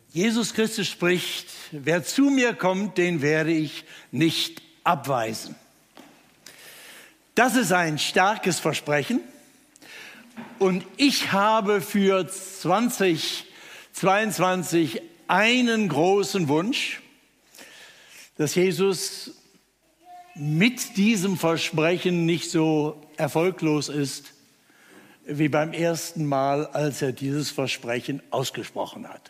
Jesus Christus spricht, wer zu mir kommt, den werde ich nicht abweisen. Das ist ein starkes Versprechen. Und ich habe für 2022 einen großen Wunsch, dass Jesus mit diesem Versprechen nicht so erfolglos ist, wie beim ersten Mal, als er dieses Versprechen ausgesprochen hat.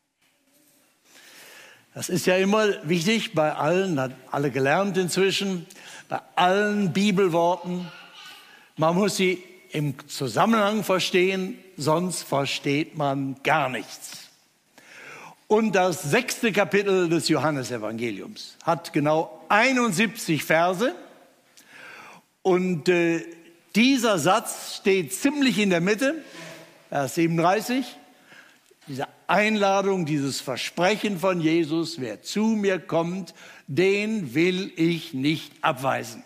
Das ist ja immer wichtig bei allen, hat alle gelernt inzwischen, bei allen Bibelworten. Man muss sie im Zusammenhang verstehen, sonst versteht man gar nichts. Und das 6. Kapitel des Johannesevangeliums hat genau 71 Verse. Und dieser Satz steht ziemlich in der Mitte, Vers 37. Diese Einladung, dieses Versprechen von Jesus, wer zu mir kommt, den will ich nicht abweisen.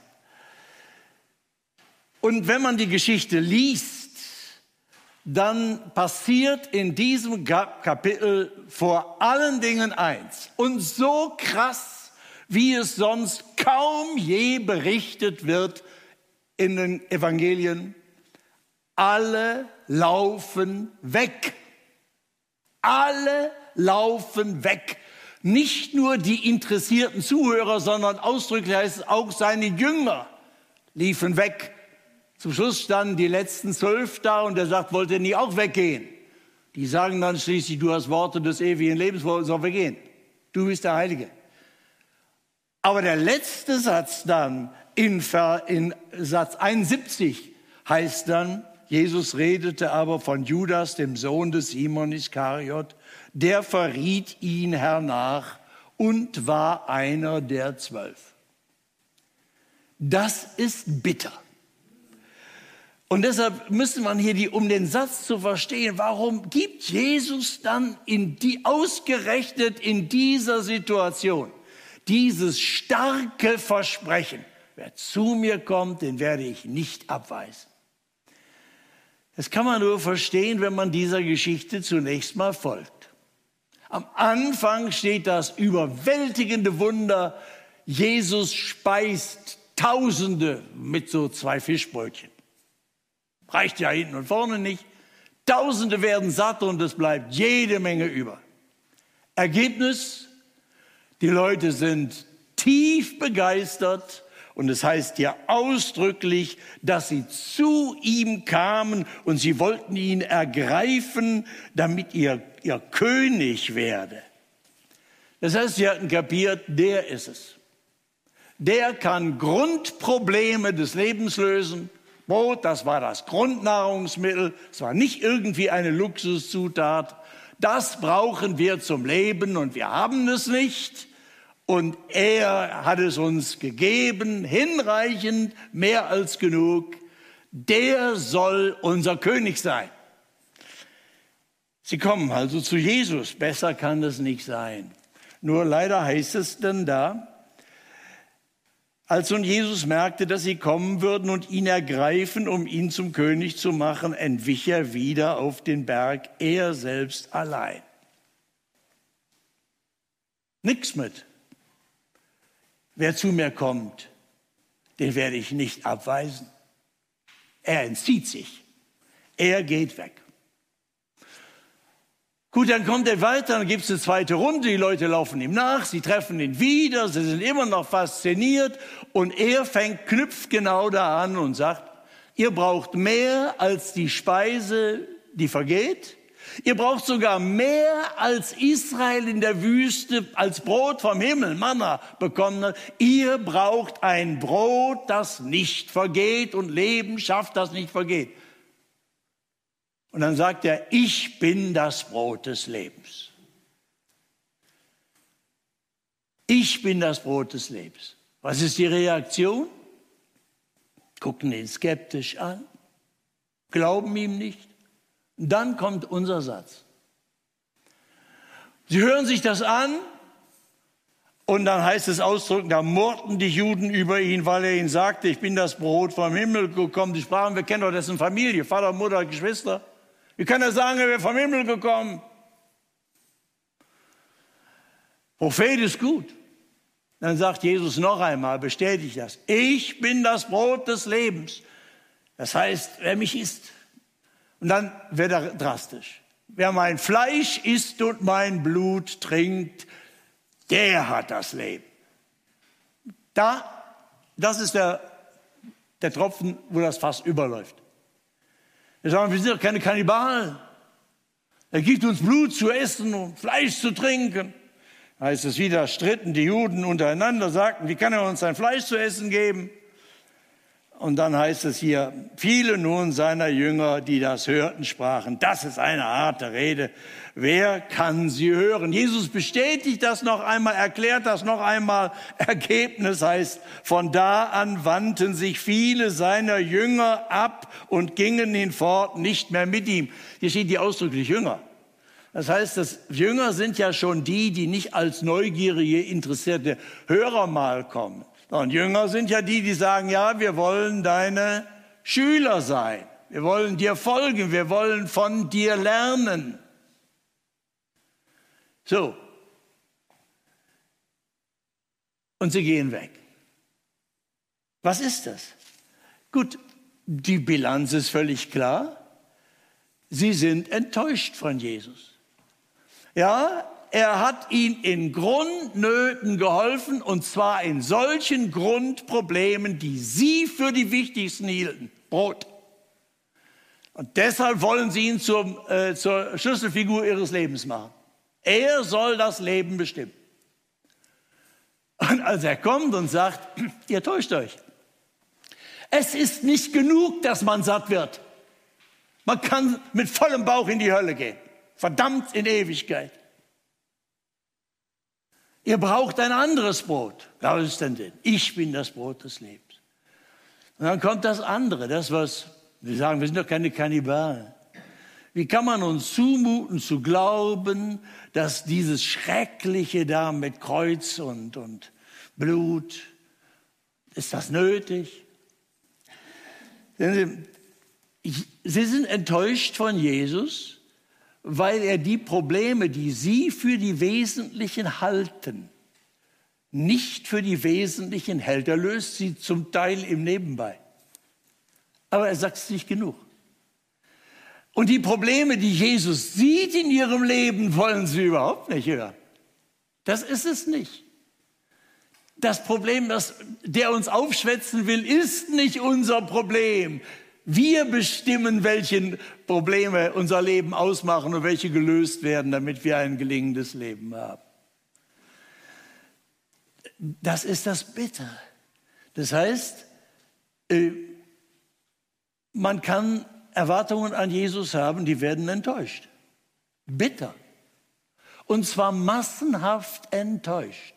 Und wenn man die Geschichte liest, dann passiert in diesem Kapitel vor allen Dingen eins. Und so krass, wie es sonst kaum je berichtet wird in den Evangelien. Alle laufen weg. Alle laufen weg. Nicht nur die interessierten Zuhörer, sondern ausdrücklich heißt es auch, seine Jünger liefen weg. Zum Schluss standen die letzten 12 da und er sagt, wollt ihr nicht auch weggehen? Die sagen dann schließlich, du hast Worte des ewigen Lebens, wo sollen wir gehen? Du bist der Heilige. Aber der letzte Satz dann in Satz 71 heißt dann, Jesus redete aber von Judas, dem Sohn des Simon Iskariot, der verriet ihn hernach und war einer der 12. Das ist bitter. Und deshalb müsste man hier, um den Satz zu verstehen, warum gibt Jesus dann ausgerechnet in dieser Situation dieses starke Versprechen, wer zu mir kommt, den werde ich nicht abweisen. Das kann man nur verstehen, wenn man dieser Geschichte zunächst mal folgt. Am Anfang steht das überwältigende Wunder, Jesus speist Tausende mit so 2 Fischbrötchen. Reicht ja hinten und vorne nicht. Tausende werden satt und es bleibt jede Menge über. Ergebnis, die Leute sind tief begeistert und es heißt ja ausdrücklich, dass sie zu ihm kamen und sie wollten ihn ergreifen, damit ihr König werde. Das heißt, sie hatten kapiert, der ist es. Der kann Grundprobleme des Lebens lösen. Brot, das war das Grundnahrungsmittel, es war nicht irgendwie eine Luxuszutat. Das brauchen wir zum Leben und wir haben es nicht. Und er hat es uns gegeben, hinreichend, mehr als genug. Der soll unser König sein. Sie kommen also zu Jesus, besser kann es nicht sein. Nur leider heißt es dann da, als nun Jesus merkte, dass sie kommen würden und ihn ergreifen, um ihn zum König zu machen, entwich er wieder auf den Berg, er selbst allein. Nix mit. Wer zu mir kommt, den werde ich nicht abweisen. Er entzieht sich. Er geht weg. Gut, dann kommt er weiter, dann gibt es eine zweite Runde, die Leute laufen ihm nach, sie treffen ihn wieder, sie sind immer noch fasziniert und er knüpft genau da an und sagt, ihr braucht mehr als die Speise, die vergeht, ihr braucht sogar mehr als Israel in der Wüste als Brot vom Himmel, Manna, bekommen hat. Ihr braucht ein Brot, das nicht vergeht und Leben schafft, das nicht vergeht. Und dann sagt er, ich bin das Brot des Lebens. Ich bin das Brot des Lebens. Was ist die Reaktion? Gucken ihn skeptisch an, glauben ihm nicht. Und dann kommt unser Satz. Sie hören sich das an und dann heißt es ausdrückend, da murrten die Juden über ihn, weil er ihnen sagte, ich bin das Brot vom Himmel gekommen. Die sprachen, wir kennen doch dessen Familie, Vater, Mutter, Geschwister. Wie kann er sagen, er wäre vom Himmel gekommen? Prophet ist gut. Dann sagt Jesus noch einmal, bestätigt das. Ich bin das Brot des Lebens. Das heißt, wer mich isst. Und dann wird er drastisch. Wer mein Fleisch isst und mein Blut trinkt, der hat das Leben. Das ist der Tropfen, wo das Fass überläuft. Wir sagen, wir sind doch keine Kannibalen. Er gibt uns Blut zu essen und Fleisch zu trinken. Da heißt es wieder, stritten die Juden untereinander, sagten, wie kann er uns sein Fleisch zu essen geben? Und dann heißt es hier, viele nun seiner Jünger, die das hörten, sprachen, das ist eine harte Rede. Wer kann sie hören? Jesus bestätigt das noch einmal, erklärt das noch einmal. Ergebnis heißt, von da an wandten sich viele seiner Jünger ab und gingen hinfort nicht mehr mit ihm. Hier steht die ausdrücklich Jünger. Das heißt, dass Jünger sind ja schon die nicht als neugierige, interessierte Hörer mal kommen. Und Jünger sind ja die sagen, ja, wir wollen deine Schüler sein. Wir wollen dir folgen. Wir wollen von dir lernen. So. Und sie gehen weg. Was ist das? Gut, die Bilanz ist völlig klar. Sie sind enttäuscht von Jesus. Ja, er hat ihnen in Grundnöten geholfen, und zwar in solchen Grundproblemen, die sie für die wichtigsten hielten. Brot. Und deshalb wollen sie ihn zur Schlüsselfigur ihres Lebens machen. Er soll das Leben bestimmen. Und als er kommt und sagt, ihr täuscht euch. Es ist nicht genug, dass man satt wird. Man kann mit vollem Bauch in die Hölle gehen. Verdammt in Ewigkeit. Ihr braucht ein anderes Brot. Was ist denn? Ich bin das Brot des Lebens. Und dann kommt das andere, das was, wir sagen, wir sind doch keine Kannibalen. Wie kann man uns zumuten zu glauben, dass dieses Schreckliche da mit Kreuz und Blut, ist das nötig? Sie sind enttäuscht von Jesus, weil er die Probleme, die sie für die Wesentlichen halten, nicht für die Wesentlichen hält. Er löst sie zum Teil im Nebenbei. Aber er sagt es nicht genug. Und die Probleme, die Jesus sieht in ihrem Leben, wollen sie überhaupt nicht hören. Das ist es nicht. Das Problem, der uns aufschwätzen will, ist nicht unser Problem. Wir bestimmen, welche Probleme unser Leben ausmachen und welche gelöst werden, damit wir ein gelingendes Leben haben. Das ist das Bittere. Das heißt, man kann Erwartungen an Jesus haben, die werden enttäuscht. Bitter. Und zwar massenhaft enttäuscht.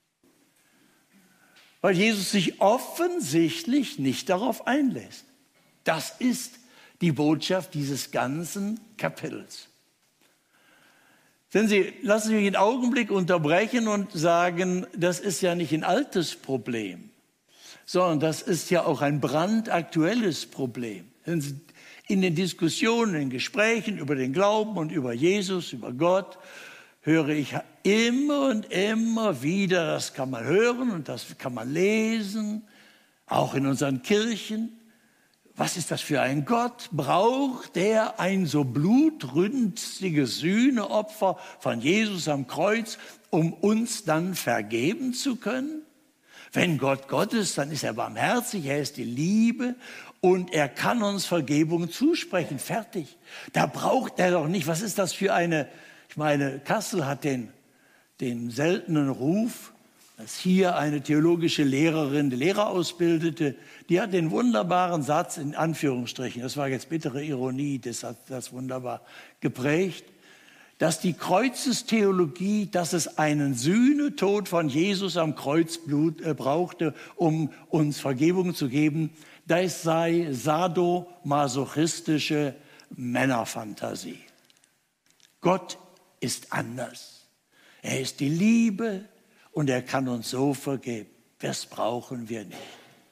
Weil Jesus sich offensichtlich nicht darauf einlässt. Das ist die Botschaft dieses ganzen Kapitels. Sehen Sie, lassen Sie mich einen Augenblick unterbrechen und sagen, das ist ja nicht ein altes Problem, sondern das ist ja auch ein brandaktuelles Problem. In den Diskussionen, in den Gesprächen über den Glauben und über Jesus, über Gott, höre ich immer und immer wieder, das kann man hören und das kann man lesen, auch in unseren Kirchen. Was ist das für ein Gott? Braucht der ein so blutrünstiges Sühneopfer von Jesus am Kreuz, um uns dann vergeben zu können? Wenn Gott Gott ist, dann ist er barmherzig, er ist die Liebe und er kann uns Vergebung zusprechen. Fertig. Da braucht er doch nicht. Was ist das für eine... Ich meine, Kassel hat den seltenen Ruf, dass hier eine theologische Lehrerin, die Lehrer ausbildete, die hat den wunderbaren Satz in Anführungsstrichen, das war jetzt bittere Ironie, das hat das wunderbar geprägt, dass die Kreuzestheologie, dass es einen Sühnetod von Jesus am Kreuz brauchte, um uns Vergebung zu geben, das sei sadomasochistische Männerfantasie. Gott ist anders. Er ist die Liebe und er kann uns so vergeben. Das brauchen wir nicht.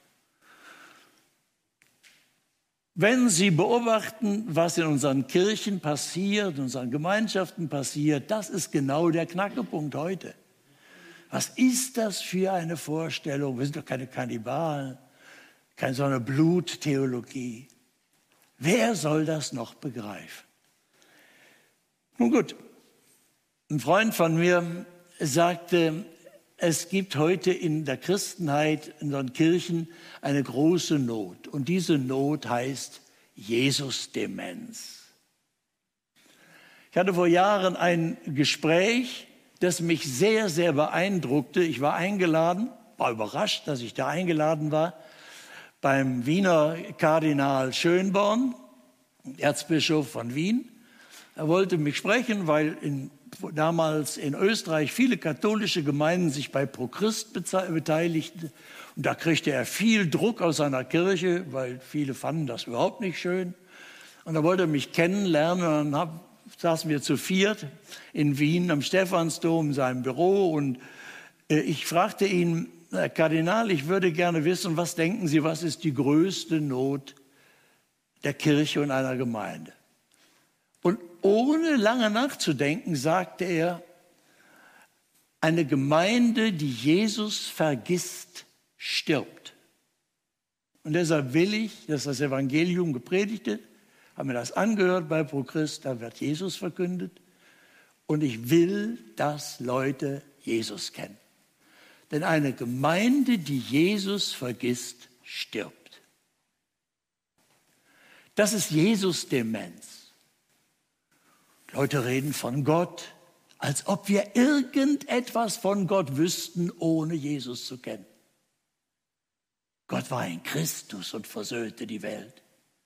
Wenn Sie beobachten, was in unseren Kirchen passiert, in unseren Gemeinschaften passiert, das ist genau der Knackpunkt heute. Was ist das für eine Vorstellung? Wir sind doch keine Kannibalen, keine so eine Bluttheologie. Wer soll das noch begreifen? Nun gut, ein Freund von mir sagte, es gibt heute in der Christenheit, in den Kirchen, eine große Not. Und diese Not heißt Jesus-Demenz. Ich hatte vor Jahren ein Gespräch, das mich sehr, sehr beeindruckte. Ich war eingeladen, war überrascht, dass ich da eingeladen war, beim Wiener Kardinal Schönborn, Erzbischof von Wien. Er wollte mich sprechen, weil damals in Österreich viele katholische Gemeinden sich bei Pro Christ beteiligten. Und da kriegte er viel Druck aus seiner Kirche, weil viele fanden das überhaupt nicht schön. Und da wollte er mich kennenlernen. Und dann saßen wir zu viert in Wien am Stephansdom in seinem Büro. Und ich fragte ihn, Herr Kardinal, ich würde gerne wissen, was denken Sie, was ist die größte Not der Kirche und einer Gemeinde? Und ohne lange nachzudenken, sagte er, eine Gemeinde, die Jesus vergisst, stirbt. Und deshalb will ich, dass das Evangelium gepredigt wird, habe mir das angehört bei Pro Christ, da wird Jesus verkündet. Und ich will, dass Leute Jesus kennen. Denn eine Gemeinde, die Jesus vergisst, stirbt. Das ist Jesus-Demenz. Leute reden von Gott, als ob wir irgendetwas von Gott wüssten, ohne Jesus zu kennen. Gott war in Christus und versöhnte die Welt.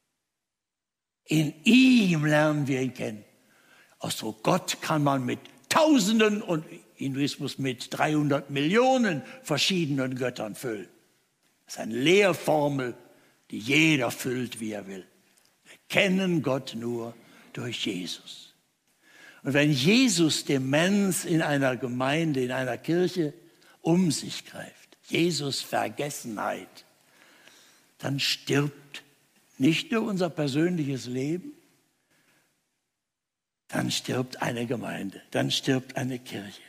In ihm lernen wir ihn kennen. Ausdruck Gott kann man mit Tausenden und Hinduismus mit 300 Millionen verschiedenen Göttern füllen. Das ist eine Lehrformel, die jeder füllt, wie er will. Wir kennen Gott nur durch Jesus. Und wenn Jesus-Demenz in einer Gemeinde, in einer Kirche um sich greift, Jesus-Vergessenheit, dann stirbt nicht nur unser persönliches Leben, dann stirbt eine Gemeinde, dann stirbt eine Kirche.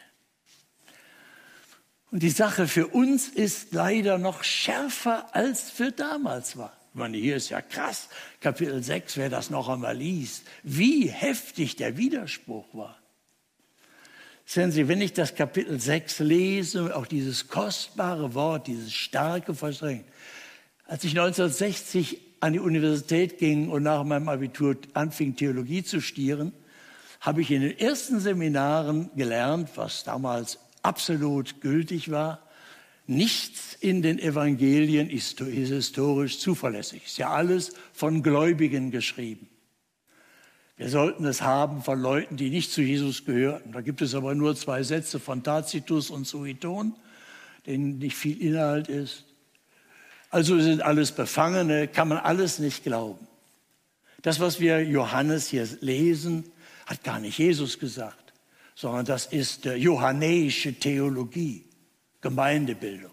Und die Sache für uns ist leider noch schärfer, als für damals war. Ich meine, hier ist ja krass, Kapitel 6, wer das noch einmal liest, wie heftig der Widerspruch war. Sehen Sie, wenn ich das Kapitel 6 lese, auch dieses kostbare Wort, dieses starke Versprechen. Als ich 1960 an die Universität ging und nach meinem Abitur anfing, Theologie zu studieren, habe ich in den ersten Seminaren gelernt, was damals absolut gültig war. Nichts in den Evangelien ist historisch zuverlässig. Ist ja alles von Gläubigen geschrieben. Wir sollten es haben von Leuten, die nicht zu Jesus gehörten. Da gibt es aber nur 2 Sätze von Tacitus und Sueton, denen nicht viel Inhalt ist. Also sind alles Befangene, kann man alles nicht glauben. Das, was wir Johannes hier lesen, hat gar nicht Jesus gesagt, sondern das ist johannäische Theologie, Gemeindebildung.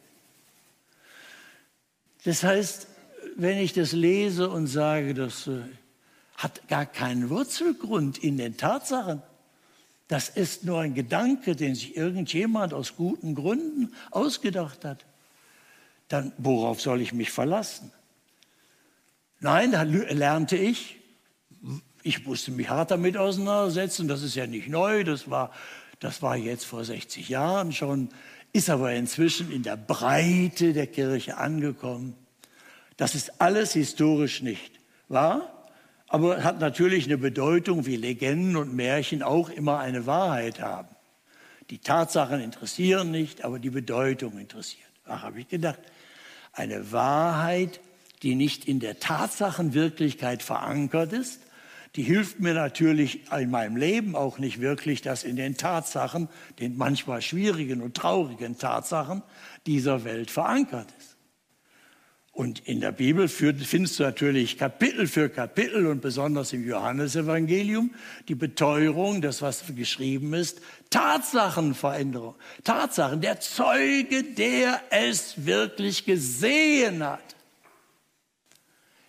Das heißt, wenn ich das lese und sage, das hat gar keinen Wurzelgrund in den Tatsachen, das ist nur ein Gedanke, den sich irgendjemand aus guten Gründen ausgedacht hat, dann worauf soll ich mich verlassen? Nein, da lernte ich musste mich hart damit auseinandersetzen, das ist ja nicht neu, das war jetzt vor 60 Jahren schon, ist aber inzwischen in der Breite der Kirche angekommen. Das ist alles historisch nicht wahr, aber hat natürlich eine Bedeutung, wie Legenden und Märchen auch immer eine Wahrheit haben. Die Tatsachen interessieren nicht, aber die Bedeutung interessiert. Ach, habe ich gedacht, eine Wahrheit, die nicht in der Tatsachenwirklichkeit verankert ist, die hilft mir natürlich in meinem Leben auch nicht wirklich, dass in den Tatsachen, den manchmal schwierigen und traurigen Tatsachen dieser Welt verankert ist. Und in der Bibel findest du natürlich Kapitel für Kapitel und besonders im Johannesevangelium die Beteuerung, das was geschrieben ist, Tatsachenveränderung. Tatsachen, der Zeuge, der es wirklich gesehen hat.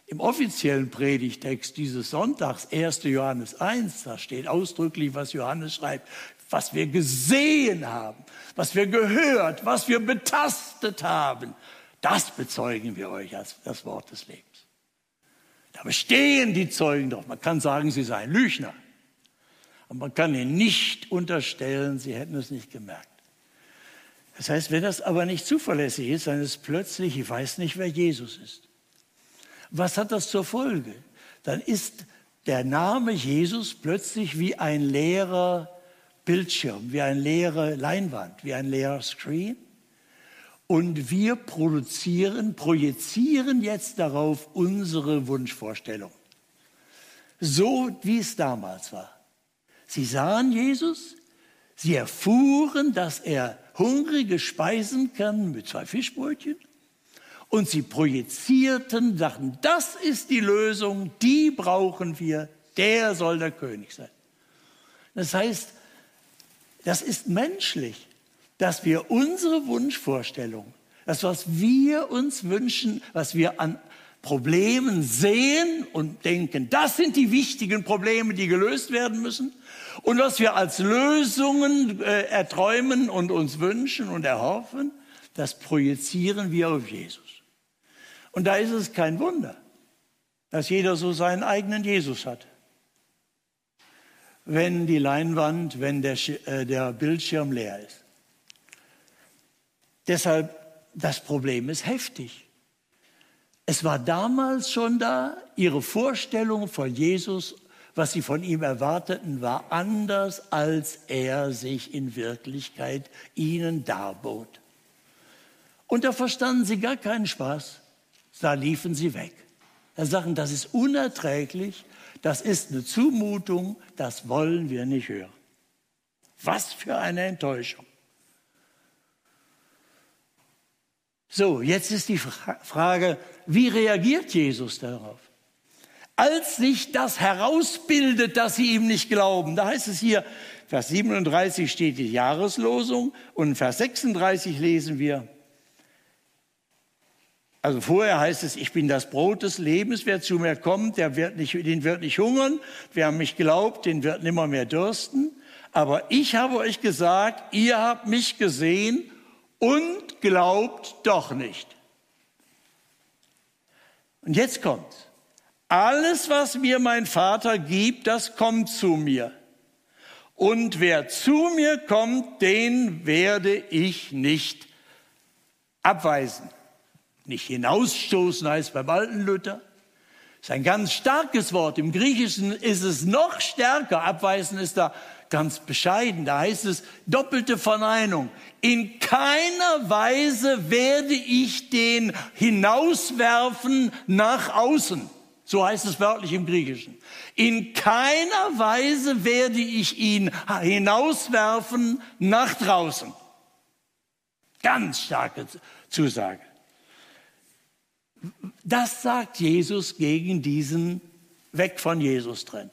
Im offiziellen Predigtext dieses Sonntags, 1. Johannes 1, da steht ausdrücklich, was Johannes schreibt, was wir gesehen haben, was wir gehört, was wir betastet haben, das bezeugen wir euch als das Wort des Lebens. Da bestehen die Zeugen doch. Man kann sagen, sie seien Lügner. Aber man kann ihnen nicht unterstellen, sie hätten es nicht gemerkt. Das heißt, wenn das aber nicht zuverlässig ist, dann ist plötzlich, ich weiß nicht, wer Jesus ist. Was hat das zur Folge? Dann ist der Name Jesus plötzlich wie ein leerer Bildschirm, wie eine leere Leinwand, wie ein leerer Screen. Und wir projizieren jetzt darauf unsere Wunschvorstellung. So wie es damals war. Sie sahen Jesus, sie erfuhren, dass er Hungrige speisen kann mit 2 Fischbrötchen. Und sie projizierten, sagten, das ist die Lösung, die brauchen wir, der soll der König sein. Das heißt, das ist menschlich, dass wir unsere Wunschvorstellung, das, was wir uns wünschen, was wir an Problemen sehen und denken, das sind die wichtigen Probleme, die gelöst werden müssen. Und was wir als Lösungen erträumen und uns wünschen und erhoffen, das projizieren wir auf Jesus. Und da ist es kein Wunder, dass jeder so seinen eigenen Jesus hat. Wenn die Leinwand, wenn der Bildschirm leer ist. Deshalb, das Problem ist heftig. Es war damals schon da, ihre Vorstellung von Jesus, was sie von ihm erwarteten, war anders, als er sich in Wirklichkeit ihnen darbot. Und da verstanden sie gar keinen Spaß. Da liefen sie weg. Da sagten, das ist unerträglich, das ist eine Zumutung, das wollen wir nicht hören. Was für eine Enttäuschung. So, jetzt ist die Frage, wie reagiert Jesus darauf? Als sich das herausbildet, dass sie ihm nicht glauben, da heißt es hier, Vers 37 steht die Jahreslosung und in Vers 36 lesen wir, also vorher heißt es, ich bin das Brot des Lebens, wer zu mir kommt, den wird nicht hungern, wer an mich glaubt, den wird nimmer mehr dürsten. Aber ich habe euch gesagt, ihr habt mich gesehen und glaubt doch nicht. Und jetzt kommt's. Alles, was mir mein Vater gibt, das kommt zu mir. Und wer zu mir kommt, den werde ich nicht abweisen. Nicht hinausstoßen heißt beim alten Luther. Das ist ein ganz starkes Wort. Im Griechischen ist es noch stärker. Abweisen ist da ganz bescheiden. Da heißt es doppelte Verneinung. In keiner Weise werde ich den hinauswerfen nach außen. So heißt es wörtlich im Griechischen. In keiner Weise werde ich ihn hinauswerfen nach draußen. Ganz starke Zusage. Das sagt Jesus gegen diesen Weg von Jesus-Trend.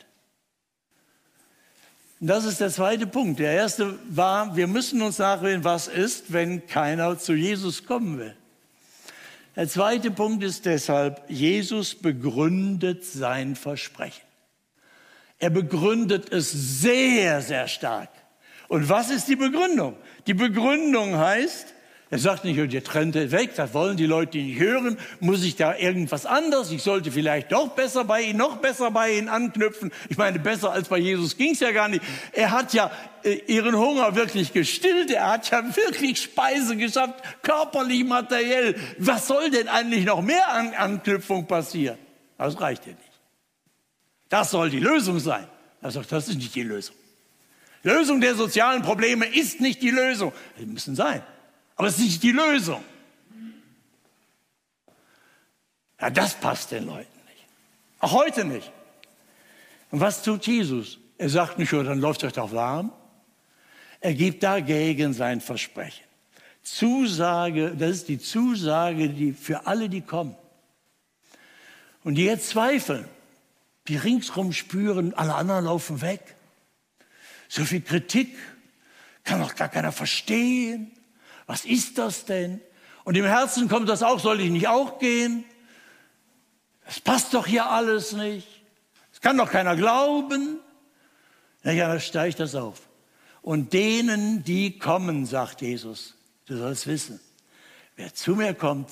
Das ist der zweite Punkt. Der erste war, wir müssen uns nachsehen, was ist, wenn keiner zu Jesus kommen will. Der zweite Punkt ist deshalb, Jesus begründet sein Versprechen. Er begründet es sehr, sehr stark. Und was ist die Begründung? Die Begründung heißt, er sagt nicht, ihr trennt weg, das wollen die Leute nicht hören, muss ich da irgendwas anderes, ich sollte vielleicht doch besser bei ihnen, noch besser bei ihnen anknüpfen. Ich meine, besser als bei Jesus ging es ja gar nicht. Er hat ja ihren Hunger wirklich gestillt, er hat ja wirklich Speise geschafft, körperlich, materiell. Was soll denn eigentlich noch mehr an Anknüpfung passieren? Das reicht ja nicht. Das soll die Lösung sein. Er sagt, das ist nicht die Lösung. Die Lösung der sozialen Probleme ist nicht die Lösung. Die müssen sein. Aber es ist nicht die Lösung. Ja, das passt den Leuten nicht. Auch heute nicht. Und was tut Jesus? Er sagt nicht, dann läuft euch doch warm. Er gibt dagegen sein Versprechen. Zusage, das ist die Zusage, die für alle, die kommen. Und die jetzt zweifeln, die ringsrum spüren, alle anderen laufen weg. So viel Kritik, kann doch gar keiner verstehen. Was ist das denn? Und im Herzen kommt das auch, soll ich nicht auch gehen? Das passt doch hier alles nicht. Das kann doch keiner glauben. Ja, dann steigt das auf. Und denen, die kommen, sagt Jesus, du sollst wissen, wer zu mir kommt,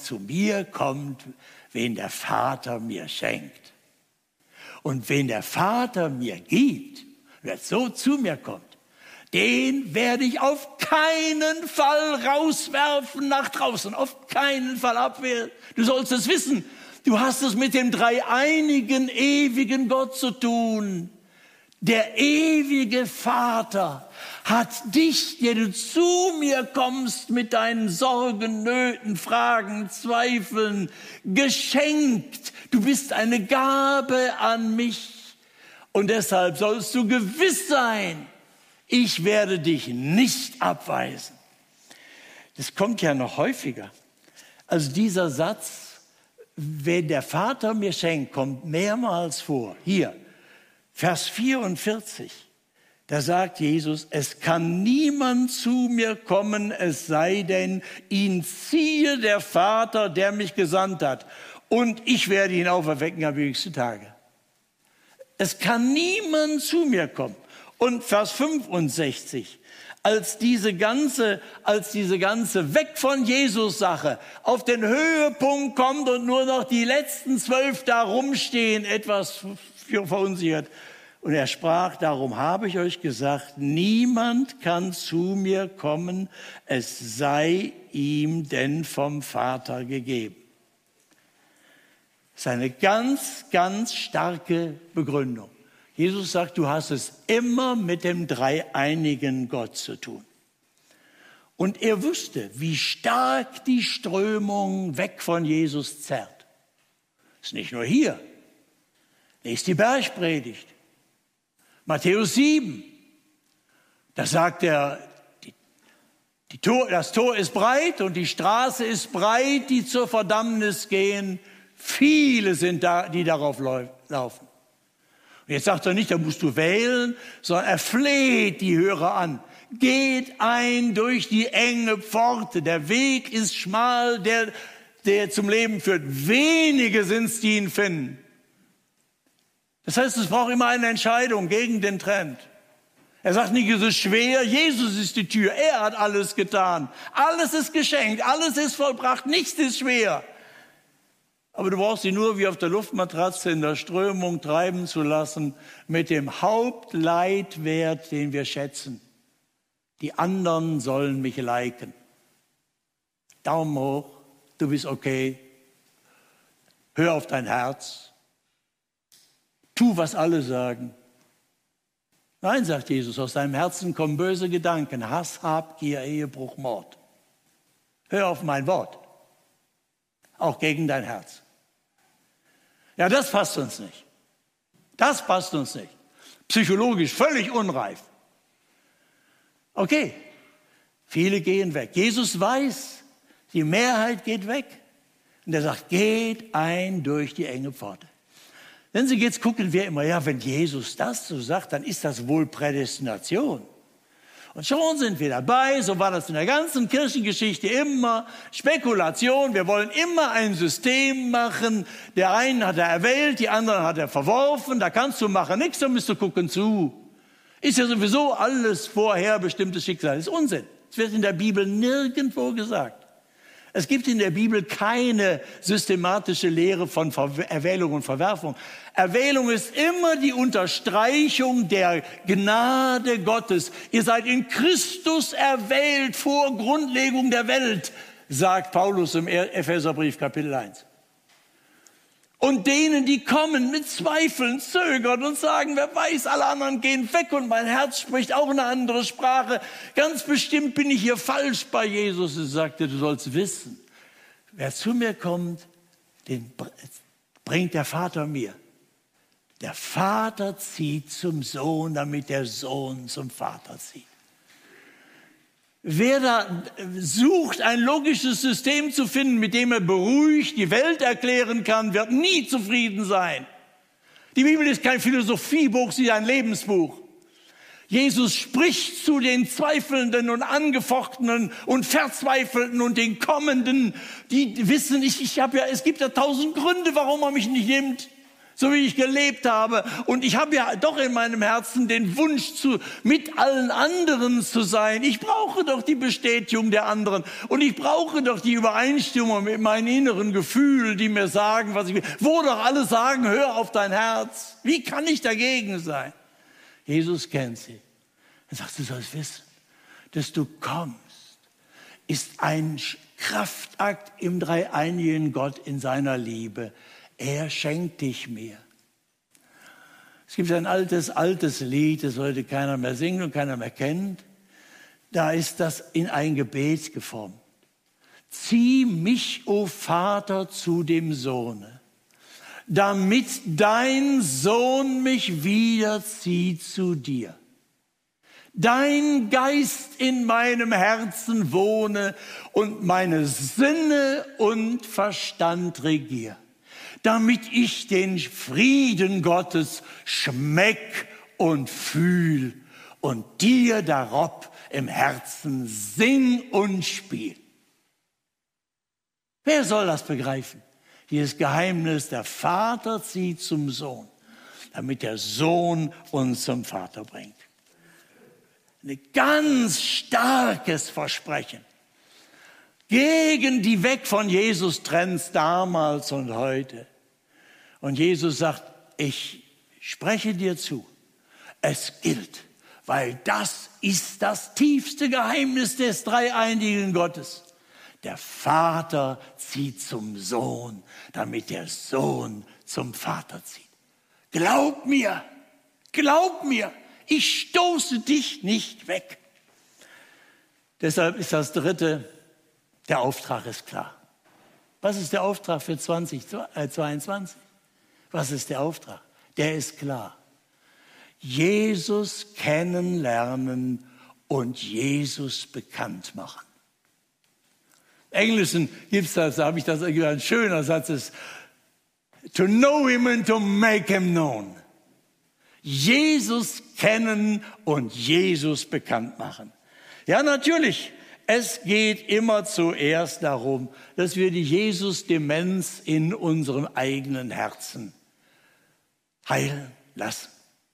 wen der Vater mir schenkt. Und wen der Vater mir gibt, wer so zu mir kommt, den werde ich auf keinen Fall rauswerfen nach draußen, auf keinen Fall abwehren. Du sollst es wissen, du hast es mit dem dreieinigen, ewigen Gott zu tun. Der ewige Vater hat dich, der du zu mir kommst mit deinen Sorgen, Nöten, Fragen, Zweifeln, geschenkt. Du bist eine Gabe an mich. Und deshalb sollst du gewiss sein, ich werde dich nicht abweisen. Das kommt ja noch häufiger. Also dieser Satz, wenn der Vater mir schenkt, kommt mehrmals vor. Hier, Vers 44, da sagt Jesus, es kann niemand zu mir kommen, es sei denn, ihn ziehe der Vater, der mich gesandt hat. Und ich werde ihn auferwecken am jüngsten Tage. Es kann niemand zu mir kommen. Und Vers 65, als diese ganze Weg von Jesus-Sache auf den Höhepunkt kommt und nur noch die letzten 12 da rumstehen, etwas verunsichert. Und er sprach, darum habe ich euch gesagt, niemand kann zu mir kommen, es sei ihm denn vom Vater gegeben. Das ist eine ganz, ganz starke Begründung. Jesus sagt, du hast es immer mit dem dreieinigen Gott zu tun. Und er wusste, wie stark die Strömung weg von Jesus zerrt. Das ist nicht nur hier. Lest die Bergpredigt. Matthäus 7. Da sagt er, das Tor ist breit und die Straße ist breit, die zur Verdammnis gehen. Viele sind da, die darauf laufen. Und jetzt sagt er nicht, da musst du wählen, sondern er fleht die Hörer an. Geht ein durch die enge Pforte. Der Weg ist schmal, der zum Leben führt. Wenige sind's, die ihn finden. Das heißt, es braucht immer eine Entscheidung gegen den Trend. Er sagt nicht, es ist schwer, Jesus ist die Tür. Er hat alles getan. Alles ist geschenkt, alles ist vollbracht, nichts ist schwer. Aber du brauchst sie nur wie auf der Luftmatratze in der Strömung treiben zu lassen mit dem Hauptleitwert, den wir schätzen. Die anderen sollen mich liken. Daumen hoch, du bist okay. Hör auf dein Herz. Tu, was alle sagen. Nein, sagt Jesus, aus deinem Herzen kommen böse Gedanken. Hass, Habgier, Ehebruch, Mord. Hör auf mein Wort. Auch gegen dein Herz. Ja, das passt uns nicht. Das passt uns nicht. Psychologisch völlig unreif. Okay, viele gehen weg. Jesus weiß, die Mehrheit geht weg. Und er sagt, geht ein durch die enge Pforte. Wenn Sie jetzt gucken, wir immer, ja, wenn Jesus das so sagt, dann ist das wohl Prädestination. Und schon sind wir dabei, so war das in der ganzen Kirchengeschichte immer, Spekulation, wir wollen immer ein System machen, der einen hat er erwählt, die anderen hat er verworfen, da kannst du machen nichts, da musst du gucken zu. Ist ja sowieso alles vorher bestimmtes Schicksal, das ist Unsinn. Es wird in der Bibel nirgendwo gesagt. Es gibt in der Bibel keine systematische Lehre von Erwählung und Verwerfung. Erwählung ist immer die Unterstreichung der Gnade Gottes. Ihr seid in Christus erwählt vor Grundlegung der Welt, sagt Paulus im Epheserbrief Kapitel 1. Und denen, die kommen mit Zweifeln, zögern und sagen, wer weiß, alle anderen gehen weg und mein Herz spricht auch eine andere Sprache. Ganz bestimmt bin ich hier falsch bei Jesus. Er sagte, du sollst wissen, wer zu mir kommt, den bringt der Vater mir. Der Vater zieht zum Sohn, damit der Sohn zum Vater zieht. Wer da sucht, ein logisches System zu finden, mit dem er beruhigt die Welt erklären kann, wird nie zufrieden sein. Die Bibel ist kein Philosophiebuch, sie ist ein Lebensbuch. Jesus spricht zu den Zweifelnden und Angefochtenen und Verzweifelten und den Kommenden, die wissen, es gibt ja 1000 Gründe, warum er mich nicht nimmt, so wie ich gelebt habe. Und ich habe ja doch in meinem Herzen den Wunsch, mit allen anderen zu sein. Ich brauche doch die Bestätigung der anderen. Und ich brauche doch die Übereinstimmung mit meinen inneren Gefühlen, die mir sagen, was ich will. Wo doch alle sagen, hör auf dein Herz. Wie kann ich dagegen sein? Jesus kennt sie. Er sagt, du sollst wissen, dass du kommst, ist ein Kraftakt im dreieinigen Gott in seiner Liebe. Er schenkt dich mir. Es gibt ein altes Lied, das heute keiner mehr singt und keiner mehr kennt. Da ist das in ein Gebet geformt. Zieh mich, o Vater, zu dem Sohne, damit dein Sohn mich wiederzieht zu dir. Dein Geist in meinem Herzen wohne und meine Sinne und Verstand regier, damit ich den Frieden Gottes schmeck und fühl und dir darob im Herzen sing und spiel. Wer soll das begreifen? Dieses Geheimnis, der Vater zieht zum Sohn, damit der Sohn uns zum Vater bringt. Ein ganz starkes Versprechen. Gegen die weg von Jesus Trends damals und heute. Und Jesus sagt, ich spreche dir zu. Es gilt, weil das ist das tiefste Geheimnis des dreieinigen Gottes. Der Vater zieht zum Sohn, damit der Sohn zum Vater zieht. Glaub mir, ich stoße dich nicht weg. Deshalb ist das Dritte, der Auftrag ist klar. Was ist der Auftrag für 2022? Was ist der Auftrag? Der ist klar. Jesus kennenlernen und Jesus bekannt machen. Im Englischen gibt es das, da habe ich das, ein schöner Satz ist, to know him and to make him known. Jesus kennen und Jesus bekannt machen. Ja, natürlich, es geht immer zuerst darum, dass wir die Jesus-Demenz in unserem eigenen Herzen heilen lassen.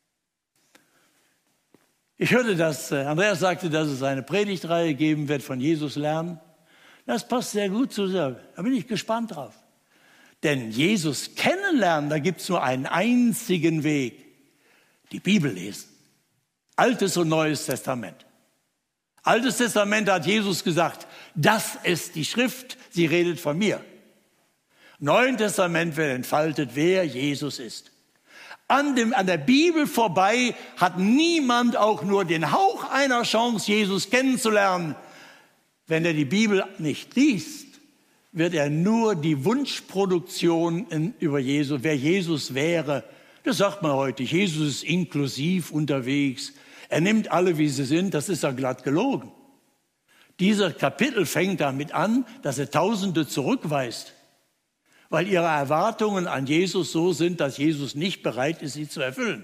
Ich hörte, dass Andreas sagte, dass es eine Predigtreihe geben wird von Jesus lernen. Das passt sehr gut zusammen. Da bin ich gespannt drauf. Denn Jesus kennenlernen, da gibt es nur einen einzigen Weg. Die Bibel lesen. Altes und Neues Testament. Altes Testament hat Jesus gesagt, das ist die Schrift, sie redet von mir. Neuen Testament wird entfaltet, wer Jesus ist. An der Bibel vorbei hat niemand auch nur den Hauch einer Chance, Jesus kennenzulernen. Wenn er die Bibel nicht liest, wird er nur die Wunschproduktion über Jesus, wer Jesus wäre. Das sagt man heute, Jesus ist inklusiv unterwegs. Er nimmt alle, wie sie sind, das ist ja glatt gelogen. Dieser Kapitel fängt damit an, dass er Tausende zurückweist, weil ihre Erwartungen an Jesus so sind, dass Jesus nicht bereit ist, sie zu erfüllen.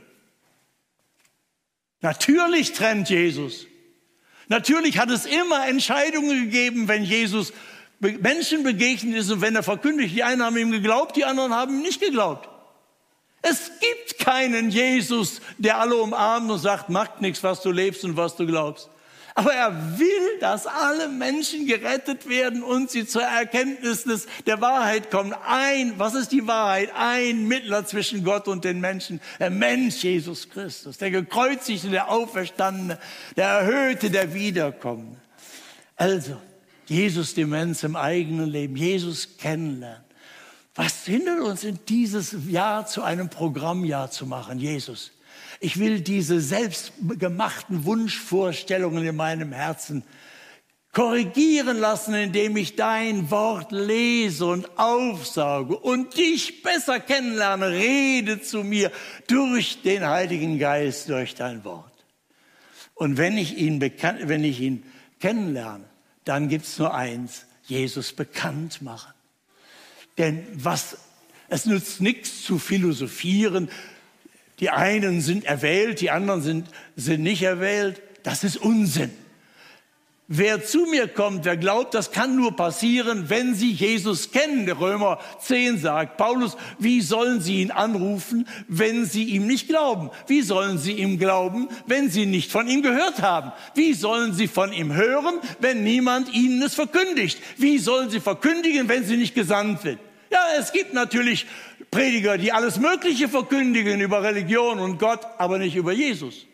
Natürlich trennt Jesus. Natürlich hat es immer Entscheidungen gegeben, wenn Jesus Menschen begegnet ist und wenn er verkündigt, die einen haben ihm geglaubt, die anderen haben ihm nicht geglaubt. Es gibt keinen Jesus, der alle umarmt und sagt, macht nichts, was du lebst und was du glaubst. Aber er will, dass alle Menschen gerettet werden und sie zur Erkenntnis der Wahrheit kommen. Was ist die Wahrheit? Ein Mittler zwischen Gott und den Menschen. Der Mensch Jesus Christus, der Gekreuzigte, der Auferstandene, der Erhöhte, der Wiederkommende. Also, Jesus-Demenz im eigenen Leben, Jesus kennenlernen. Was hindert uns in dieses Jahr zu einem Programmjahr zu machen, Jesus? Ich will diese selbstgemachten Wunschvorstellungen in meinem Herzen korrigieren lassen, indem ich dein Wort lese und aufsauge und dich besser kennenlerne. Rede zu mir durch den Heiligen Geist, durch dein Wort. Und wenn ich ihn kennenlerne, dann gibt es nur eins, Jesus bekannt machen. Denn es nützt nichts zu philosophieren, Die einen sind erwählt, die anderen sind nicht erwählt. Das ist Unsinn. Wer zu mir kommt, wer glaubt, das kann nur passieren, wenn sie Jesus kennen. Der Römer 10 sagt, Paulus, wie sollen sie ihn anrufen, wenn sie ihm nicht glauben? Wie sollen sie ihm glauben, wenn sie nicht von ihm gehört haben? Wie sollen sie von ihm hören, wenn niemand ihnen es verkündigt? Wie sollen sie verkündigen, wenn sie nicht gesandt sind? Ja, es gibt natürlich Prediger, die alles Mögliche verkündigen über Religion und Gott, aber nicht über Jesus.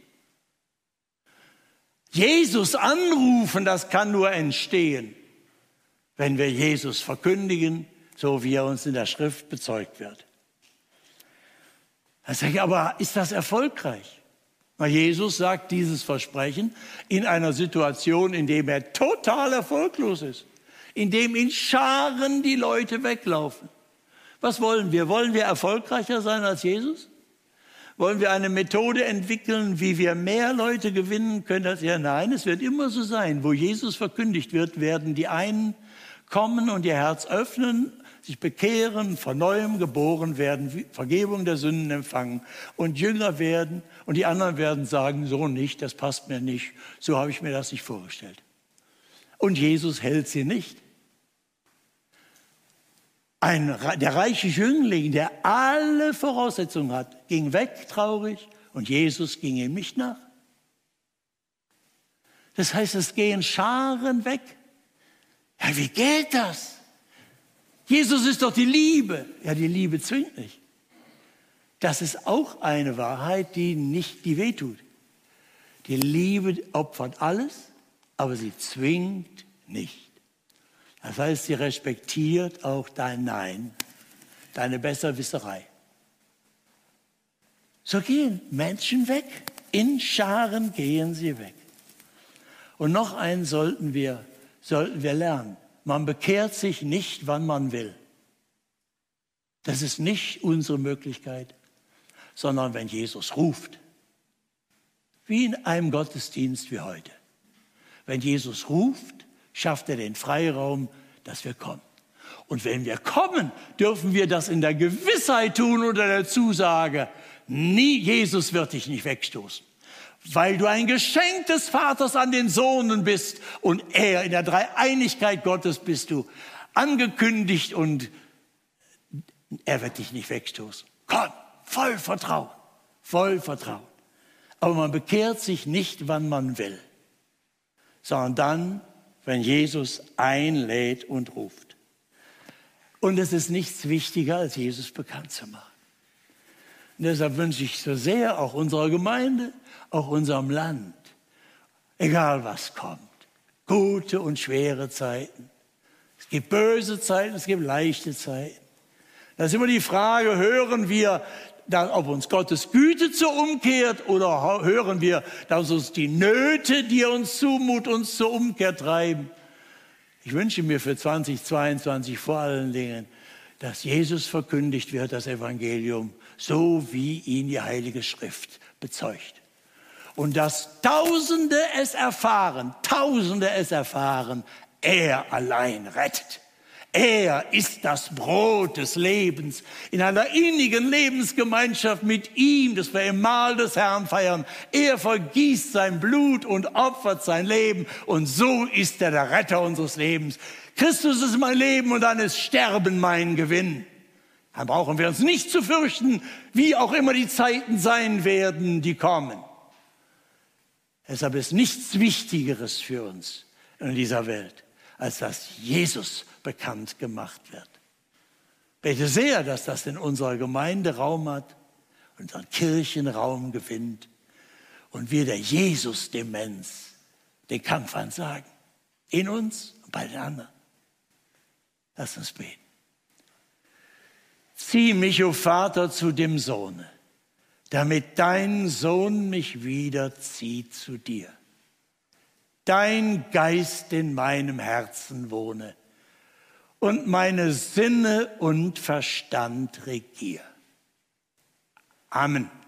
Jesus anrufen, das kann nur entstehen, wenn wir Jesus verkündigen, so wie er uns in der Schrift bezeugt wird. Da sage ich, aber ist das erfolgreich? Na, Jesus sagt dieses Versprechen in einer Situation, in der er total erfolglos ist, in dem in Scharen die Leute weglaufen. Was wollen wir? Wollen wir erfolgreicher sein als Jesus? Wollen wir eine Methode entwickeln, wie wir mehr Leute gewinnen können als er? Nein, es wird immer so sein. Wo Jesus verkündigt wird, werden die einen kommen und ihr Herz öffnen, sich bekehren, von Neuem geboren werden, Vergebung der Sünden empfangen und Jünger werden. Und die anderen werden sagen, so nicht, das passt mir nicht, so habe ich mir das nicht vorgestellt. Und Jesus hält sie nicht. Der reiche Jüngling, der alle Voraussetzungen hat, ging weg traurig und Jesus ging ihm nicht nach. Das heißt, es gehen Scharen weg. Ja, wie geht das? Jesus ist doch die Liebe. Ja, die Liebe zwingt nicht. Das ist auch eine Wahrheit, die wehtut. Die Liebe opfert alles, aber sie zwingt nicht. Das heißt, sie respektiert auch dein Nein, deine Besserwisserei. So gehen Menschen weg. In Scharen gehen sie weg. Und noch eins sollten wir lernen. Man bekehrt sich nicht, wann man will. Das ist nicht unsere Möglichkeit, sondern wenn Jesus ruft. Wie in einem Gottesdienst wie heute. Wenn Jesus ruft, schafft er den Freiraum, dass wir kommen. Und wenn wir kommen, dürfen wir das in der Gewissheit tun unter der Zusage, Jesus wird dich nicht wegstoßen. Weil du ein Geschenk des Vaters an den Sohn bist und er in der Dreieinigkeit Gottes bist du angekündigt und er wird dich nicht wegstoßen. Komm, voll Vertrauen, voll Vertrauen. Aber man bekehrt sich nicht, wann man will, sondern dann, wenn Jesus einlädt und ruft. Und es ist nichts wichtiger, als Jesus bekannt zu machen. Und deshalb wünsche ich so sehr auch unserer Gemeinde, auch unserem Land, egal was kommt, gute und schwere Zeiten. Es gibt böse Zeiten, es gibt leichte Zeiten. Da ist immer die Frage, hören wir, ob uns Gottes Güte zur umkehrt oder hören wir, dass uns die Nöte, die er uns zumut, uns zur Umkehr treiben. Ich wünsche mir für 2022 vor allen Dingen, dass Jesus verkündigt wird, das Evangelium, so wie ihn die Heilige Schrift bezeugt. Und dass Tausende es erfahren, er allein rettet. Er ist das Brot des Lebens. In einer innigen Lebensgemeinschaft mit ihm, dass wir im Mahl des Herrn feiern. Er vergießt sein Blut und opfert sein Leben. Und so ist er der Retter unseres Lebens. Christus ist mein Leben und dann ist Sterben mein Gewinn. Dann brauchen wir uns nicht zu fürchten, wie auch immer die Zeiten sein werden, die kommen. Deshalb ist nichts Wichtigeres für uns in dieser Welt, als dass Jesus bekannt gemacht wird. Bete sehr, dass das in unserer Gemeinde Raum hat, unseren Kirchen Raum gewinnt und wir der Jesus-Demenz den Kampf ansagen. In uns und bei den anderen. Lass uns beten. Zieh mich, o Vater, zu dem Sohne, damit dein Sohn mich wieder zieht zu dir. Dein Geist in meinem Herzen wohne und meine Sinne und Verstand regier. Amen.